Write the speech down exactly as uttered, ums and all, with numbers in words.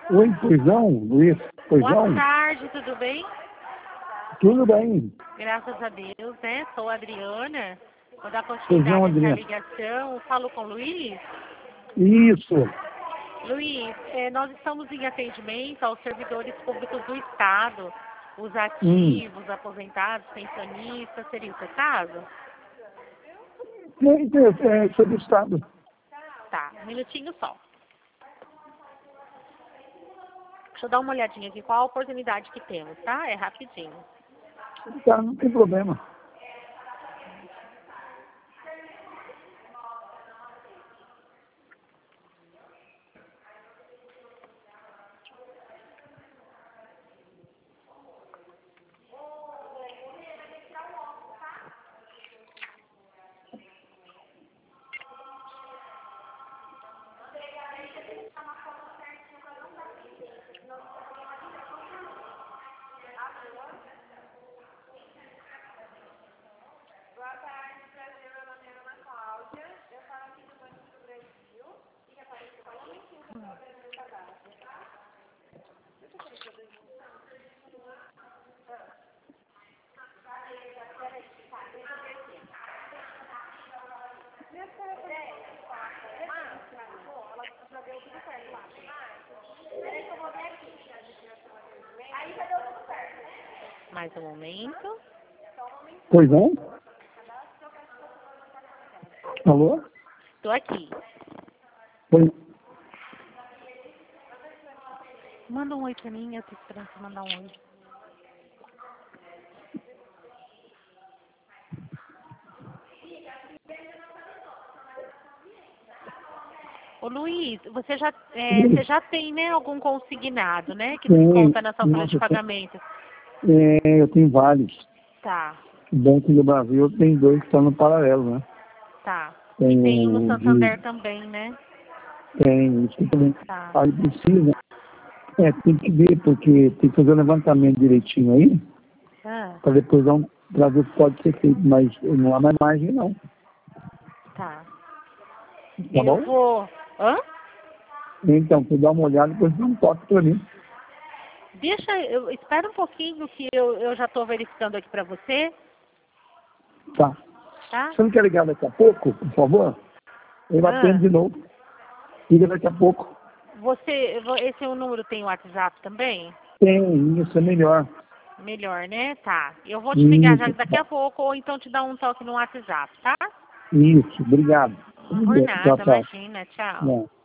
Oi, poisão, Luiz, poisão? Boa tarde, tudo bem? Tudo bem. Graças a Deus, né? Sou a Adriana. Vou dar Poisão, continuidade Adriana. nessa ligação. Falo com o Luiz. Isso. Luiz, eh, nós estamos em atendimento aos servidores públicos do Estado, os Hum. ativos, aposentados, pensionistas. Seria o seu caso? É, é, sou do Estado. Tá, um minutinho só. Deixa eu dar uma olhadinha aqui qual a oportunidade que temos, tá? É rapidinho. Tá, não tem problema. Mais um momento. Poisão? Alô? Estou aqui. Oi. Manda um oi pra mim, eu tô esperando você mandar um oi. Ô Luiz, você já, é, você já tem, né, algum consignado, né, que Tem. desconta na sua folha Nossa, de pagamento? é, eu tenho vários. Tá, O Banco do Brasil tem dois que estão no paralelo, né? tá. Tem E tem um no o Santander de... também, né? Tem, isso também. Tá. Aí precisa. É, tem que ver, porque tem que fazer o levantamento direitinho aí, Ah, para depois dar um, pra ver o que pode ser feito, mas não há mais margem não. tá. Tá Eu bom? vou... Hã? Então, você dá uma olhada e depois dá um toque para mim. Deixa, eu, espera um pouquinho que eu, eu já tô verificando aqui pra você, Tá. tá? Você não quer ligar daqui a pouco, por favor? Eu Ah, atendo de novo. Liga daqui a pouco. você, esse número tem WhatsApp também? Tem, isso é melhor. Melhor, né? Tá. Eu vou te ligar já Isso, daqui a pouco, ou então te dar um toque no WhatsApp, tá? isso, obrigado. Por Tchau, nada, tchau. imagina. Tchau. Não.